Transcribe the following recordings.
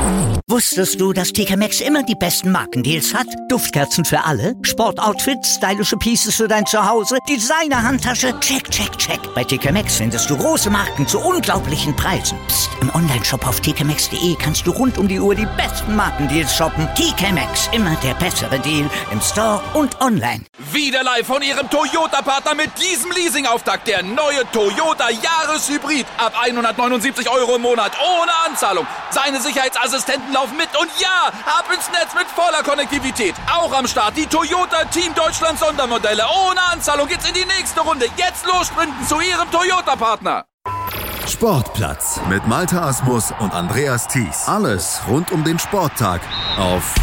Wusstest du, dass TK Maxx immer die besten Markendeals hat? Duftkerzen für alle, Sportoutfits, stylische Pieces für dein Zuhause, Designer-Handtasche, check, check, check. Bei TK Maxx findest du große Marken zu unglaublichen Preisen. Psst. Im Onlineshop auf tkmaxx.de kannst du rund um die Uhr die besten Markendeals shoppen. TK Maxx, immer der bessere Deal im Store und online. Wieder live von Ihrem Toyota-Partner mit diesem Leasing-Auftakt. Der neue Toyota Jahreshybrid. Ab 179 € im Monat. Ohne Anzahlung. Seine Sicherheitsassistenten laufen mit. Und ja, ab ins Netz mit voller Konnektivität. Auch am Start die Toyota Team Deutschland Sondermodelle. Ohne Anzahlung geht's in die nächste Runde. Jetzt los sprinten zu Ihrem Toyota-Partner. Sportplatz mit Malte Asmus und Andreas Thies. Alles rund um den Sporttag auf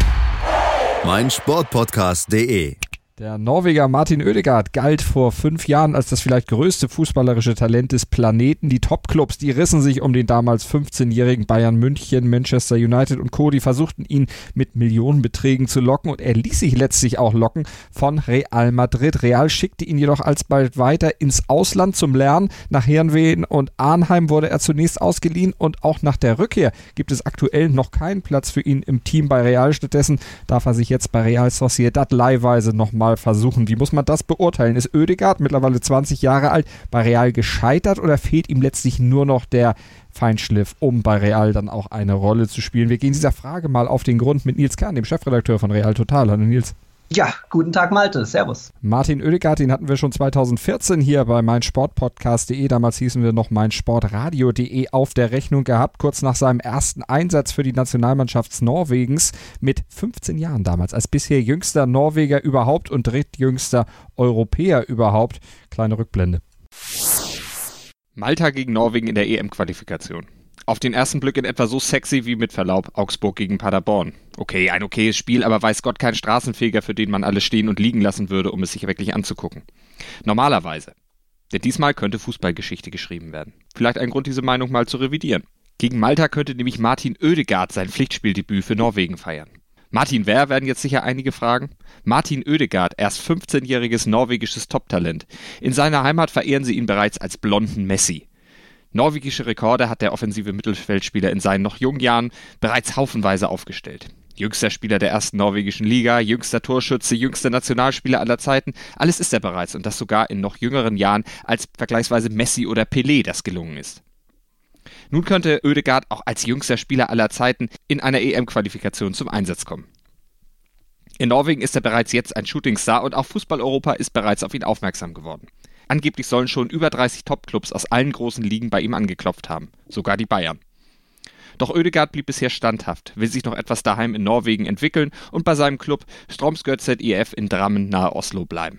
meinsportpodcast.de. Der Norweger Martin Ødegaard galt vor 5 Jahren als das vielleicht größte fußballerische Talent des Planeten. Die Topclubs, die rissen sich um den damals 15-jährigen Bayern München, Manchester United und Co. Die versuchten ihn mit Millionenbeträgen zu locken und er ließ sich letztlich auch locken von Real Madrid. Real schickte ihn jedoch alsbald weiter ins Ausland zum Lernen. Nach Heerenveen und Arnheim wurde er zunächst ausgeliehen und auch nach der Rückkehr gibt es aktuell noch keinen Platz für ihn im Team bei Real. Stattdessen darf er sich jetzt bei Real Sociedad leihweise nochmal versuchen. Wie muss man das beurteilen? Ist Ødegaard mittlerweile 20 Jahre alt bei Real gescheitert oder fehlt ihm letztlich nur noch der Feinschliff, um bei Real dann auch eine Rolle zu spielen? Wir gehen dieser Frage mal auf den Grund mit Nils Kern, dem Chefredakteur von Real Total. Hallo Nils. Ja, guten Tag Malte, servus. Martin Ødegaard, den hatten wir schon 2014 hier bei meinsportpodcast.de, damals hießen wir noch meinsportradio.de, auf der Rechnung gehabt, kurz nach seinem ersten Einsatz für die Nationalmannschaft Norwegens mit 15 Jahren damals, als bisher jüngster Norweger überhaupt und drittjüngster Europäer überhaupt. Kleine Rückblende. Malta gegen Norwegen in der EM-Qualifikation. Auf den ersten Blick in etwa so sexy wie mit Verlaub Augsburg gegen Paderborn. Okay, ein okayes Spiel, aber weiß Gott kein Straßenfeger, für den man alles stehen und liegen lassen würde, um es sich wirklich anzugucken. Normalerweise. Denn diesmal könnte Fußballgeschichte geschrieben werden. Vielleicht ein Grund, diese Meinung mal zu revidieren. Gegen Malta könnte nämlich Martin Ødegaard sein Pflichtspieldebüt für Norwegen feiern. Martin wer, werden jetzt sicher einige fragen? Martin Ødegaard, erst 15-jähriges norwegisches Toptalent. In seiner Heimat verehren sie ihn bereits als blonden Messi. Norwegische Rekorde hat der offensive Mittelfeldspieler in seinen noch jungen Jahren bereits haufenweise aufgestellt. Jüngster Spieler der ersten norwegischen Liga, jüngster Torschütze, jüngster Nationalspieler aller Zeiten. Alles ist er bereits und das sogar in noch jüngeren Jahren als vergleichsweise Messi oder Pelé das gelungen ist. Nun könnte Ødegaard auch als jüngster Spieler aller Zeiten in einer EM-Qualifikation zum Einsatz kommen. In Norwegen ist er bereits jetzt ein Shootingstar und auch Fußball-Europa ist bereits auf ihn aufmerksam geworden. Angeblich sollen schon über 30 Topclubs aus allen großen Ligen bei ihm angeklopft haben, sogar die Bayern. Doch Ødegaard blieb bisher standhaft, will sich noch etwas daheim in Norwegen entwickeln und bei seinem Club Strømsgodset IF in Drammen nahe Oslo bleiben.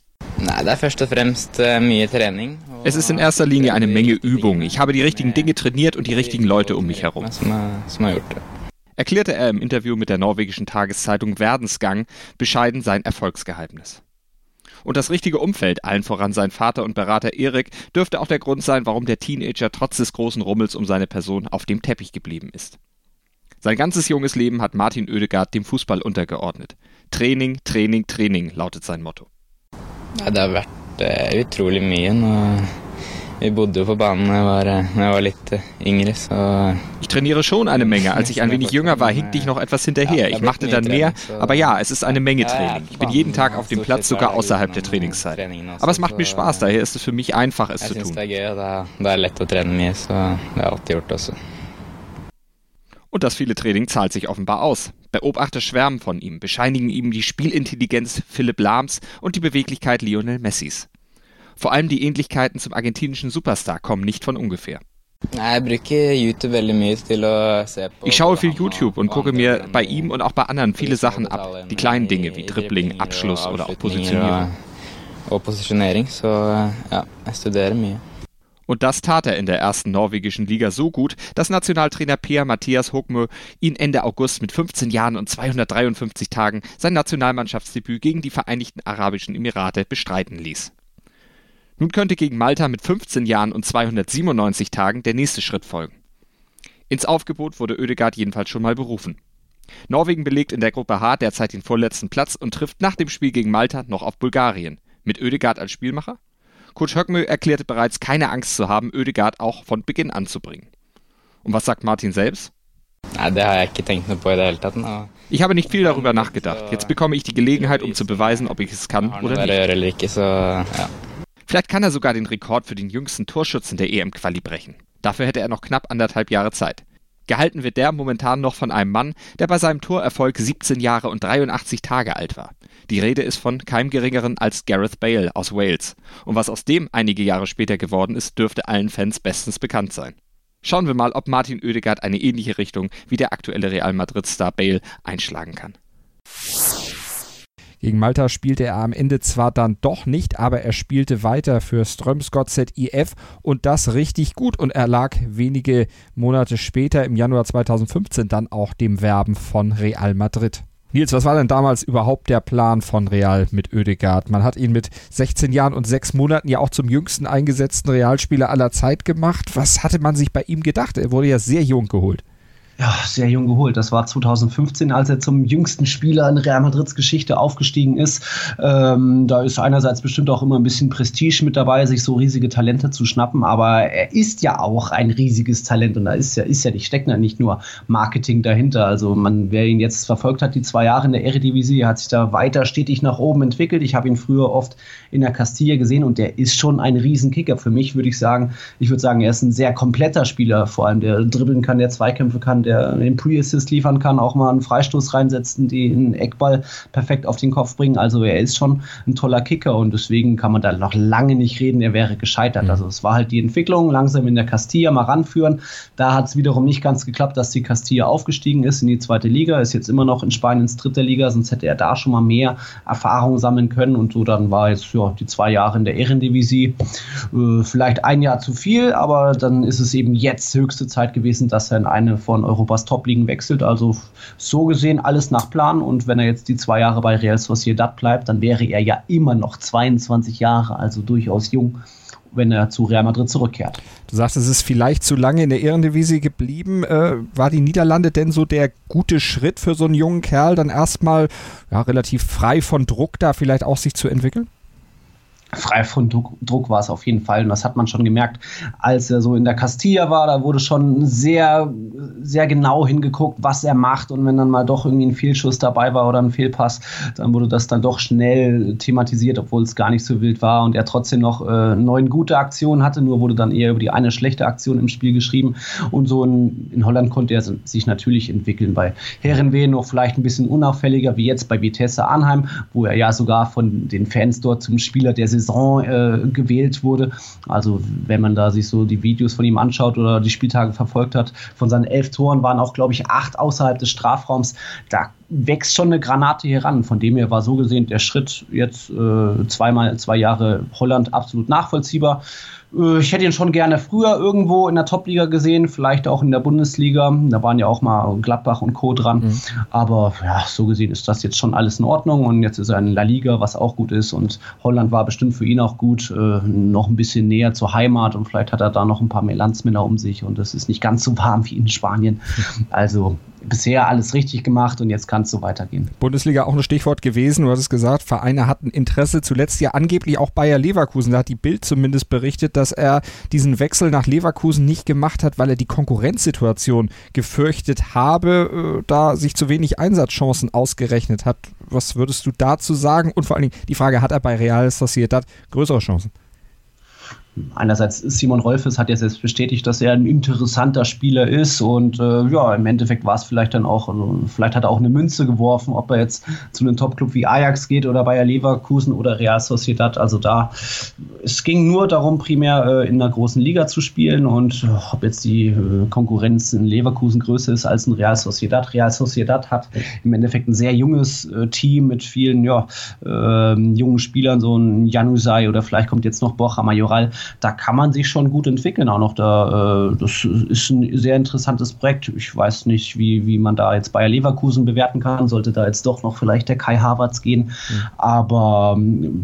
Es ist in erster Linie eine Menge Übung. Ich habe die richtigen Dinge trainiert und die richtigen Leute um mich herum. Erklärte er im Interview mit der norwegischen Tageszeitung Verdensgang bescheiden sein Erfolgsgeheimnis. Und das richtige Umfeld, allen voran sein Vater und Berater Erik, dürfte auch der Grund sein, warum der Teenager trotz des großen Rummels um seine Person auf dem Teppich geblieben ist. Sein ganzes junges Leben hat Martin Ødegaard dem Fußball untergeordnet. Training, Training, Training lautet sein Motto. Ja, det har vært utrolig mye. Vi bodde på banen da jeg var litt yngre, så... Ich trainiere schon eine Menge. Als ich ein wenig jünger war, hinkte ich noch etwas hinterher. Ich machte dann mehr, aber ja, es ist eine Menge Training. Ich bin jeden Tag auf dem Platz, sogar außerhalb der Trainingszeit. Aber es macht mir Spaß, daher ist es für mich einfach, es zu tun. Und das viele Training zahlt sich offenbar aus. Beobachter schwärmen von ihm, bescheinigen ihm die Spielintelligenz Philipp Lahms und die Beweglichkeit Lionel Messis. Vor allem die Ähnlichkeiten zum argentinischen Superstar kommen nicht von ungefähr. Ich schaue viel YouTube und gucke mir bei ihm und auch bei anderen viele Sachen ab. Die kleinen Dinge wie Dribbling, Abschluss oder auch Positionierung. Und das tat er in der ersten norwegischen Liga so gut, dass Nationaltrainer Per-Mathias Høgmo ihn Ende August mit 15 Jahren und 253 Tagen sein Nationalmannschaftsdebüt gegen die Vereinigten Arabischen Emirate bestreiten ließ. Nun könnte gegen Malta mit 15 Jahren und 297 Tagen der nächste Schritt folgen. Ins Aufgebot wurde Ødegaard jedenfalls schon mal berufen. Norwegen belegt in der Gruppe H derzeit den vorletzten Platz und trifft nach dem Spiel gegen Malta noch auf Bulgarien. Mit Ødegaard als Spielmacher? Coach Høgmo erklärte bereits, keine Angst zu haben, Ødegaard auch von Beginn an zu bringen. Und was sagt Martin selbst? Ich habe nicht viel darüber nachgedacht. Jetzt bekomme ich die Gelegenheit, um zu beweisen, ob ich es kann oder nicht. Vielleicht kann er sogar den Rekord für den jüngsten Torschützen in der EM-Quali brechen. Dafür hätte er noch knapp 1,5 Jahre Zeit. Gehalten wird der momentan noch von einem Mann, der bei seinem Torerfolg 17 Jahre und 83 Tage alt war. Die Rede ist von keinem Geringeren als Gareth Bale aus Wales. Und was aus dem einige Jahre später geworden ist, dürfte allen Fans bestens bekannt sein. Schauen wir mal, ob Martin Ødegaard eine ähnliche Richtung wie der aktuelle Real Madrid-Star Bale einschlagen kann. Gegen Malta spielte er am Ende zwar dann doch nicht, aber er spielte weiter für Strømsgodset IF und das richtig gut und erlag wenige Monate später im Januar 2015 dann auch dem Werben von Real Madrid. Nils, was war denn damals überhaupt der Plan von Real mit Ødegaard? Man hat ihn mit 16 Jahren und 6 Monaten ja auch zum jüngsten eingesetzten Realspieler aller Zeit gemacht. Was hatte man sich bei ihm gedacht? Er wurde ja sehr jung geholt. Ja, sehr jung geholt. Das war 2015, als er zum jüngsten Spieler in Real Madrids Geschichte aufgestiegen ist. Da ist einerseits bestimmt auch immer ein bisschen Prestige mit dabei, sich so riesige Talente zu schnappen, aber er ist ja auch ein riesiges Talent und da steckt ja nicht nur Marketing dahinter. Also wer ihn jetzt verfolgt hat, die 2 Jahre in der Eredivisie, hat sich da weiter stetig nach oben entwickelt. Ich habe ihn früher oft in der Castilla gesehen und der ist schon ein Riesenkicker. Für mich würde ich sagen, er ist ein sehr kompletter Spieler, vor allem der dribbeln kann, der Zweikämpfe kann, der den Pre-Assist liefern kann, auch mal einen Freistoß reinsetzen, den Eckball perfekt auf den Kopf bringen. Also er ist schon ein toller Kicker und deswegen kann man da noch lange nicht reden, er wäre gescheitert. Also es war halt die Entwicklung, langsam in der Castilla mal ranführen. Da hat es wiederum nicht ganz geklappt, dass die Castilla aufgestiegen ist in die 2. Liga, ist jetzt immer noch in Spaniens 3. Liga, sonst hätte er da schon mal mehr Erfahrung sammeln können und so dann war jetzt die 2 Jahre in der Eredivisie vielleicht ein Jahr zu viel, aber dann ist es eben jetzt höchste Zeit gewesen, dass er in eine von Europas Top-Ligen wechselt, also so gesehen alles nach Plan und wenn er jetzt die 2 Jahre bei Real Sociedad bleibt, dann wäre er ja immer noch 22 Jahre, also durchaus jung, wenn er zu Real Madrid zurückkehrt. Du sagst, es ist vielleicht zu lange in der Eredivisie geblieben. War die Niederlande denn so der gute Schritt für so einen jungen Kerl, dann erstmal relativ frei von Druck da vielleicht auch sich zu entwickeln? Frei von Druck war es auf jeden Fall und das hat man schon gemerkt, als er so in der Castilla war, da wurde schon sehr, sehr genau hingeguckt, was er macht und wenn dann mal doch irgendwie ein Fehlschuss dabei war oder ein Fehlpass, dann wurde das dann doch schnell thematisiert, obwohl es gar nicht so wild war und er trotzdem noch 9 gute Aktionen hatte, nur wurde dann eher über die eine schlechte Aktion im Spiel geschrieben und so in Holland konnte er sich natürlich entwickeln, bei Heerenveen noch vielleicht ein bisschen unauffälliger, wie jetzt bei Vitesse Arnhem, wo er ja sogar von den Fans dort zum Spieler der Saison gewählt wurde. Also wenn man da sich so die Videos von ihm anschaut oder die Spieltage verfolgt hat, von seinen 11 Toren waren auch, glaube ich, 8 außerhalb des Strafraums. Da wächst schon eine Granate hier ran. Von dem her war so gesehen der Schritt jetzt 2 Jahre Holland absolut nachvollziehbar. Ich hätte ihn schon gerne früher irgendwo in der Top-Liga gesehen, vielleicht auch in der Bundesliga. Da waren ja auch mal Gladbach und Co. dran. Aber ja, so gesehen ist das jetzt schon alles in Ordnung. Und jetzt ist er in La Liga, was auch gut ist. Und Holland war bestimmt für ihn auch gut. Noch ein bisschen näher zur Heimat. Und vielleicht hat er da noch ein paar mehr Landsmänner um sich. Und es ist nicht ganz so warm wie in Spanien. Also bisher alles richtig gemacht und jetzt kann es so weitergehen. Bundesliga auch ein Stichwort gewesen. Du hast es gesagt, Vereine hatten Interesse. Zuletzt ja angeblich auch Bayer Leverkusen. Da hat die Bild zumindest berichtet, dass er diesen Wechsel nach Leverkusen nicht gemacht hat, weil er die Konkurrenzsituation gefürchtet habe, da sich zu wenig Einsatzchancen ausgerechnet hat. Was würdest du dazu sagen? Und vor allen Dingen die Frage, hat er bei Real Sociedad größere Chancen? Einerseits Simon Rolfes hat ja selbst bestätigt, dass er ein interessanter Spieler ist und im Endeffekt war es vielleicht dann auch, vielleicht hat er auch eine Münze geworfen, ob er jetzt zu einem Topclub wie Ajax geht oder Bayer Leverkusen oder Real Sociedad, also es ging nur darum, primär in einer großen Liga zu spielen und ob jetzt die Konkurrenz in Leverkusen größer ist als in Real Sociedad. Real Sociedad hat im Endeffekt ein sehr junges Team mit vielen jungen Spielern, so ein Januzaj oder vielleicht kommt jetzt noch Borja Mayoral. Da kann man sich schon gut entwickeln auch noch. Das ist ein sehr interessantes Projekt. Ich weiß nicht, wie man da jetzt Bayer Leverkusen bewerten kann. Sollte da jetzt doch noch vielleicht der Kai Havertz gehen. Aber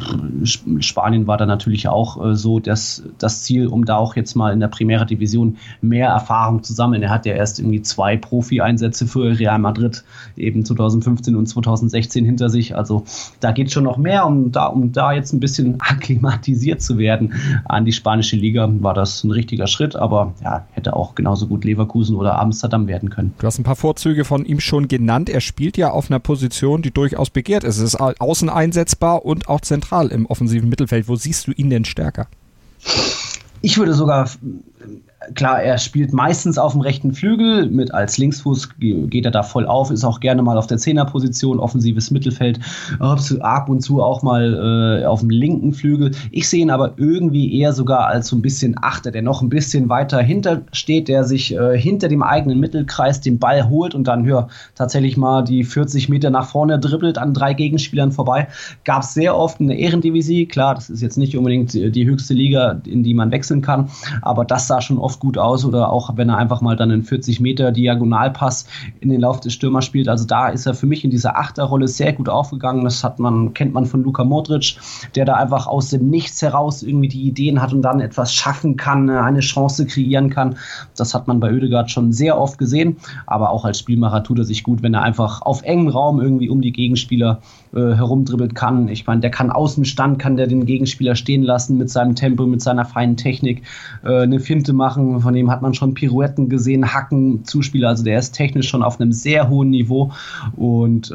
Spanien war da natürlich auch so das Ziel, um da auch jetzt mal in der Primera Division mehr Erfahrung zu sammeln. Er hat ja erst irgendwie 2 Profi-Einsätze für Real Madrid eben 2015 und 2016 hinter sich. Also da geht schon noch mehr, um da jetzt ein bisschen akklimatisiert zu werden an die spanische Liga, war das ein richtiger Schritt, aber ja, hätte auch genauso gut Leverkusen oder Amsterdam werden können. Du hast ein paar Vorzüge von ihm schon genannt. Er spielt ja auf einer Position, die durchaus begehrt ist. Es ist außen einsetzbar und auch zentral im offensiven Mittelfeld. Wo siehst du ihn denn stärker? Ich würde sogar, klar, er spielt meistens auf dem rechten Flügel, mit als Linksfuß geht er da voll auf, ist auch gerne mal auf der Zehnerposition, offensives Mittelfeld, ab und zu auch mal auf dem linken Flügel. Ich sehe ihn aber irgendwie eher sogar als so ein bisschen Achter, der noch ein bisschen weiter hinter steht, der sich hinter dem eigenen Mittelkreis den Ball holt und dann tatsächlich mal die 40 Meter nach vorne dribbelt an 3 Gegenspielern vorbei. Gab es sehr oft in der Ehrendivisie, klar, das ist jetzt nicht unbedingt die höchste Liga, in die man wechseln kann, aber das sah schon oft gut aus, oder auch wenn er einfach mal dann einen 40 Meter Diagonalpass in den Lauf des Stürmers spielt. Also da ist er für mich in dieser Achterrolle sehr gut aufgegangen. Das kennt man von Luka Modric, der da einfach aus dem Nichts heraus irgendwie die Ideen hat und dann etwas schaffen kann, eine Chance kreieren kann. Das hat man bei Ødegaard schon sehr oft gesehen, aber auch als Spielmacher tut er sich gut, wenn er einfach auf engem Raum irgendwie um die Gegenspieler herumdribbelt kann. Ich meine, der kann Außenstand, kann der den Gegenspieler stehen lassen mit seinem Tempo, mit seiner feinen Technik, eine Finte machen. Von dem hat man schon Pirouetten gesehen, Hacken, Zuspieler. Also der ist technisch schon auf einem sehr hohen Niveau und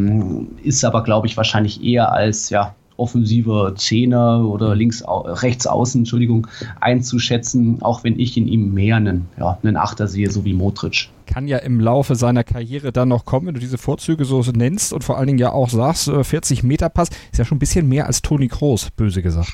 ist aber, glaube ich, wahrscheinlich eher als offensiver Zehner oder rechts außen, einzuschätzen, auch wenn ich in ihm mehr einen Achter sehe, so wie Modric. Kann ja im Laufe seiner Karriere dann noch kommen, wenn du diese Vorzüge so nennst und vor allen Dingen ja auch sagst, 40 Meter Pass ist ja schon ein bisschen mehr als Toni Kroos, böse gesagt.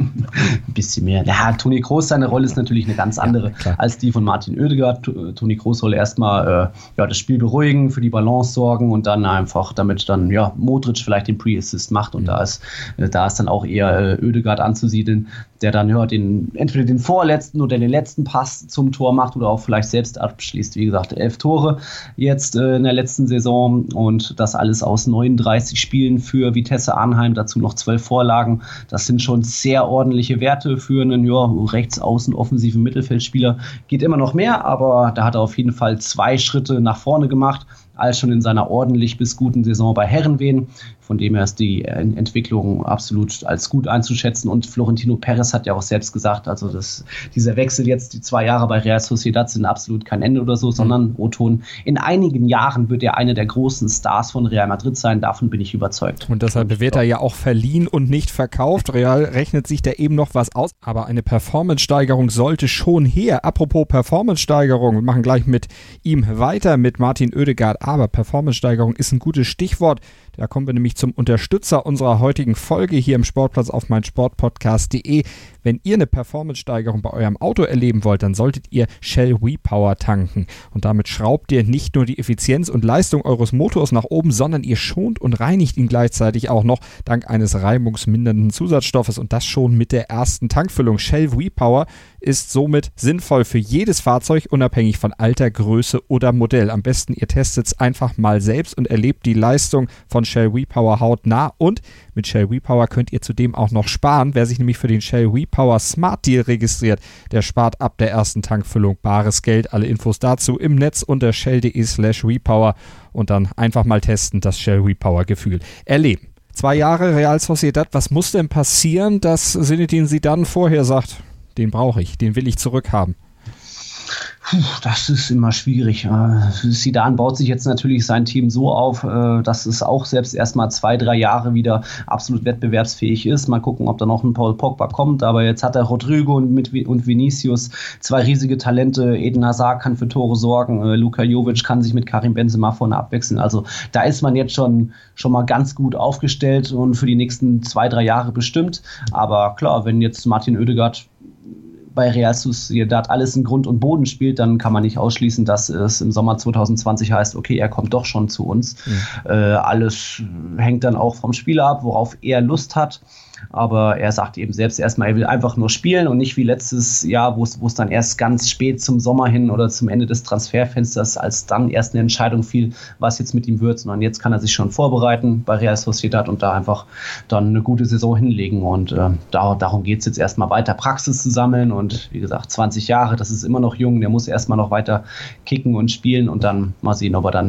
Ein bisschen mehr. Ja, Toni Kroos, seine Rolle ist natürlich eine ganz andere als die von Martin Ødegaard. Toni Kroos soll erstmal das Spiel beruhigen, für die Balance sorgen und dann einfach, damit dann Modric vielleicht den Pre-Assist macht und da ist dann auch eher Ødegaard anzusiedeln, der dann entweder den vorletzten oder den letzten Pass zum Tor macht oder auch vielleicht selbst abschließt. Wie gesagt, 11 Tore jetzt in der letzten Saison und das alles aus 39 Spielen für Vitesse Arnheim, dazu noch 12 Vorlagen. Das sind schon sehr ordentliche Werte für einen rechtsaußen offensiven Mittelfeldspieler. Geht immer noch mehr, aber da hat er auf jeden Fall 2 Schritte nach vorne gemacht, als schon in seiner ordentlich bis guten Saison bei Herrenwehen. Von dem her ist die Entwicklung absolut als gut einzuschätzen. Und Florentino Perez hat ja auch selbst gesagt, also dieser Wechsel jetzt, die 2 Jahre bei Real Sociedad sind absolut kein Ende oder so, sondern O-Ton, in einigen Jahren wird er einer der großen Stars von Real Madrid sein. Davon bin ich überzeugt. Und deshalb wird er ja auch verliehen und nicht verkauft. Real rechnet sich da eben noch was aus. Aber eine Performance-Steigerung sollte schon her. Apropos Performance-Steigerung, wir machen gleich mit ihm weiter, mit Martin Ødegaard. Aber Performance-Steigerung ist ein gutes Stichwort. Da kommen wir nämlich zum Unterstützer unserer heutigen Folge hier im Sportplatz auf meinsportpodcast.de. Wenn ihr eine Performance-Steigerung bei eurem Auto erleben wollt, dann solltet ihr Shell V-Power tanken. Und damit schraubt ihr nicht nur die Effizienz und Leistung eures Motors nach oben, sondern ihr schont und reinigt ihn gleichzeitig auch noch dank eines reibungsmindernden Zusatzstoffes und das schon mit der ersten Tankfüllung. Shell V-Power ist somit sinnvoll für jedes Fahrzeug, unabhängig von Alter, Größe oder Modell. Am besten ihr testet es einfach mal selbst und erlebt die Leistung von Shell V-Power hautnah und mit Shell V-Power könnt ihr zudem auch noch sparen. Wer sich nämlich für den Shell V-Power Smart Deal registriert, der spart ab der ersten Tankfüllung bares Geld. Alle Infos dazu im Netz unter shell.de/VPower und dann einfach mal testen, das Shell V-Power Gefühl erleben. 2 Jahre Real Sociedad, was muss denn passieren, dass Zinedine Zidane vorher sagt, den brauche ich, den will ich zurückhaben? Das ist immer schwierig. Zidane baut sich jetzt natürlich sein Team so auf, dass es auch selbst erstmal 2-3 Jahre wieder absolut wettbewerbsfähig ist. Mal gucken, ob da noch ein Paul Pogba kommt. Aber jetzt hat er Rodrigo und Vinicius, 2 riesige Talente. Eden Hazard kann für Tore sorgen. Luka Jovic kann sich mit Karim Benzema vorne abwechseln. Also da ist man jetzt schon mal ganz gut aufgestellt und für die nächsten 2-3 Jahre bestimmt. Aber klar, wenn jetzt Martin Ødegaard bei Real Sociedad alles in Grund und Boden spielt, dann kann man nicht ausschließen, dass es im Sommer 2020 heißt, okay, er kommt doch schon zu uns. Alles hängt dann auch vom Spieler ab, worauf er Lust hat. Aber er sagt eben selbst erstmal, er will einfach nur spielen und nicht wie letztes Jahr, wo es dann erst ganz spät zum Sommer hin oder zum Ende des Transferfensters, als dann erst eine Entscheidung fiel, was jetzt mit ihm wird, sondern jetzt kann er sich schon vorbereiten bei Real Sociedad und da einfach dann eine gute Saison hinlegen und darum geht es jetzt erstmal weiter Praxis zu sammeln und wie gesagt, 20 Jahre, das ist immer noch jung, der muss erstmal noch weiter kicken und spielen und dann mal sehen, ob er dann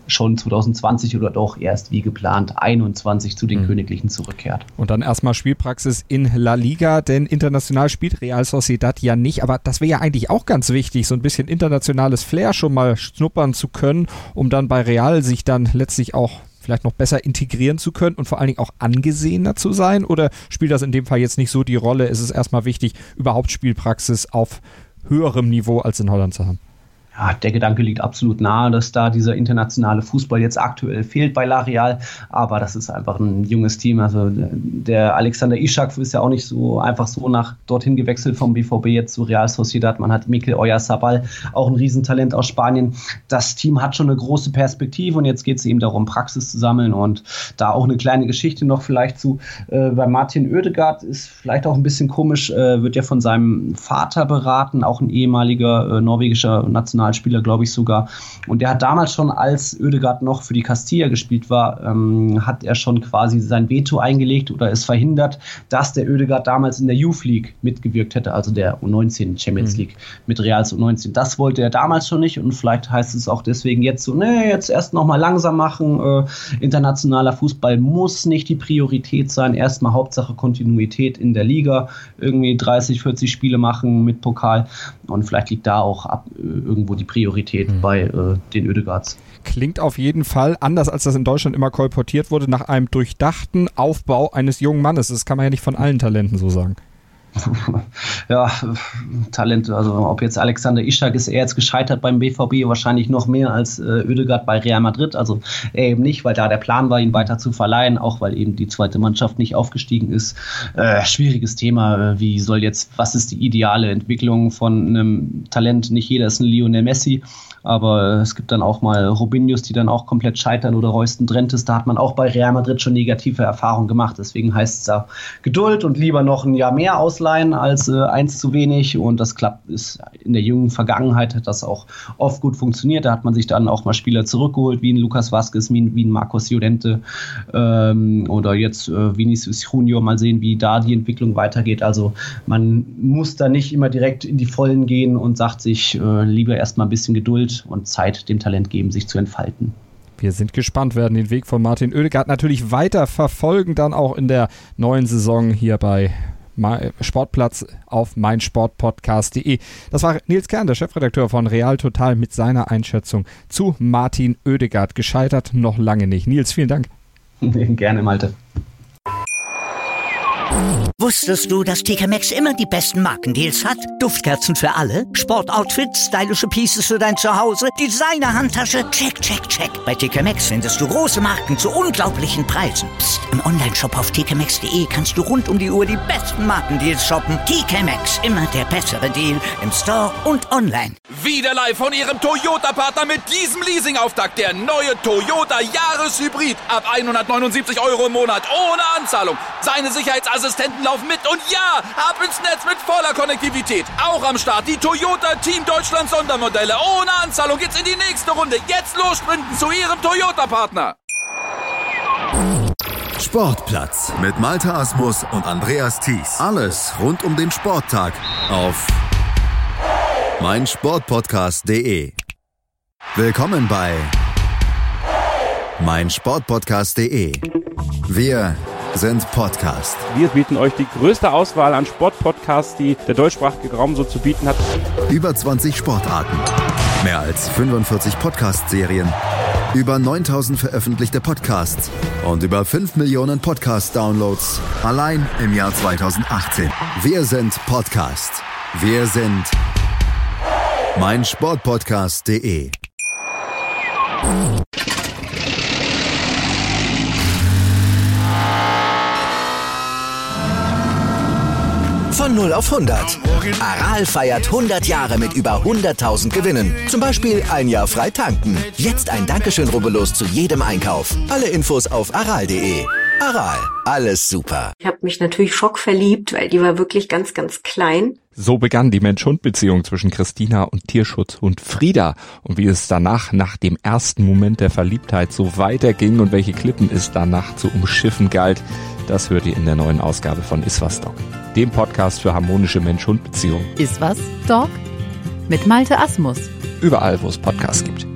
schon 2020 oder doch erst wie geplant 21 zu den Königlichen zurückkehrt. Und dann erstmal Spielpraxis in La Liga, denn international spielt Real Sociedad ja nicht, aber das wäre ja eigentlich auch ganz wichtig, so ein bisschen internationales Flair schon mal schnuppern zu können, um dann bei Real sich dann letztlich auch vielleicht noch besser integrieren zu können und vor allen Dingen auch angesehener zu sein? Oder spielt das in dem Fall jetzt nicht so die Rolle? Ist es erstmal wichtig, überhaupt Spielpraxis auf höherem Niveau als in Holland zu haben? Ja, der Gedanke liegt absolut nahe, dass da dieser internationale Fußball jetzt aktuell fehlt bei La Real, aber das ist einfach ein junges Team. Also der Alexander Isak ist ja auch nicht so einfach so dorthin gewechselt vom BVB jetzt zu Real Sociedad. Man hat Mikel Oyarzabal, auch ein Riesentalent aus Spanien. Das Team hat schon eine große Perspektive und jetzt geht es eben darum, Praxis zu sammeln und da auch eine kleine Geschichte noch vielleicht zu. Bei Martin Ødegaard ist vielleicht auch ein bisschen komisch, wird ja von seinem Vater beraten, auch ein ehemaliger norwegischer Nationalspieler, glaube ich sogar. Und der hat damals schon, als Ødegaard noch für die Castilla gespielt war, hat er schon quasi sein Veto eingelegt oder es verhindert, dass der Ødegaard damals in der Youth League mitgewirkt hätte, also der U19 Champions League mit Reals U19. Das wollte er damals schon nicht und vielleicht heißt es auch deswegen jetzt so, jetzt erst nochmal langsam machen. Internationaler Fußball muss nicht die Priorität sein. Erstmal Hauptsache Kontinuität in der Liga. Irgendwie 30, 40 Spiele machen mit Pokal und vielleicht liegt da auch irgendwo die Priorität bei den Ødegaards. Klingt auf jeden Fall, anders als das in Deutschland immer kolportiert wurde, nach einem durchdachten Aufbau eines jungen Mannes. Das kann man ja nicht von allen Talenten so sagen. Ja, Talente, also ob jetzt Alexander Isak ist er jetzt gescheitert beim BVB, wahrscheinlich noch mehr als Ødegaard bei Real Madrid, also er eben nicht, weil da der Plan war, ihn weiter zu verleihen, auch weil eben die zweite Mannschaft nicht aufgestiegen ist. Schwieriges Thema, was ist die ideale Entwicklung von einem Talent? Nicht jeder ist ein Lionel Messi, aber es gibt dann auch mal Robinhos, die dann auch komplett scheitern oder Royston Drenthes, da hat man auch bei Real Madrid schon negative Erfahrungen gemacht, deswegen heißt es da Geduld und lieber noch ein Jahr mehr ausleihen als eins zu wenig und das ist in der jungen Vergangenheit hat das auch oft gut funktioniert, da hat man sich dann auch mal Spieler zurückgeholt, wie ein Lucas Vázquez, wie ein Marcos Llorente oder jetzt Vinicius Junior, mal sehen, wie da die Entwicklung weitergeht, also man muss da nicht immer direkt in die Vollen gehen und sagt sich lieber erstmal ein bisschen Geduld und Zeit dem Talent geben, sich zu entfalten. Wir sind gespannt, werden den Weg von Martin Ødegaard natürlich weiter verfolgen, dann auch in der neuen Saison hier bei Sportplatz auf meinsportpodcast.de. Das war Nils Kern, der Chefredakteur von Real Total mit seiner Einschätzung zu Martin Ødegaard. Gescheitert noch lange nicht. Nils, vielen Dank. Gerne, Malte. Wusstest du, dass TK Maxx immer die besten Markendeals hat? Duftkerzen für alle, Sportoutfits, stylische Pieces für dein Zuhause, Designer-Handtasche, check, check, check. Bei TK Maxx findest du große Marken zu unglaublichen Preisen. Psst. Im Onlineshop auf tkmaxx.de kannst du rund um die Uhr die besten Markendeals shoppen. TK Maxx, immer der bessere Deal im Store und online. Wieder live von ihrem Toyota-Partner mit diesem Leasing-Auftakt. Der neue Toyota Jahreshybrid. Ab 179 € im Monat ohne Anzahlung. Seine Sicherheitsassistenten laufen mit und ja, ab ins Netz mit voller Konnektivität. Auch am Start die Toyota Team Deutschland Sondermodelle. Ohne Anzahlung geht's in die nächste Runde. Jetzt los sprinten zu ihrem Toyota-Partner. Sportplatz mit Malte Asmus und Andreas Thies. Alles rund um den Sporttag auf meinsportpodcast.de. Willkommen bei meinsportpodcast.de. Wir sind Podcast. Wir bieten euch die größte Auswahl an Sportpodcasts, die der deutschsprachige Raum so zu bieten hat. Über 20 Sportarten, mehr als 45 Podcast-Serien, über 9000 veröffentlichte Podcasts und über 5 Millionen Podcast-Downloads allein im Jahr 2018. Wir sind Podcast. Wir sind meinsportpodcast.de. Von 0 auf 100. Aral feiert 100 Jahre mit über 100.000 Gewinnen. Zum Beispiel ein Jahr frei tanken. Jetzt ein Dankeschön, rubbellos zu jedem Einkauf. Alle Infos auf aral.de. Aral, alles super. Ich habe mich natürlich schockverliebt, weil die war wirklich ganz, ganz klein. So begann die Mensch-Hund-Beziehung zwischen Christina und Tierschutzhund Frieda. Und wie es danach, nach dem ersten Moment der Verliebtheit, so weiterging und welche Klippen es danach zu umschiffen galt, das hört ihr in der neuen Ausgabe von Iswas Dog, dem Podcast für harmonische Mensch-Hund-Beziehungen. Iswas Dog mit Malte Asmus. Überall, wo es Podcasts gibt.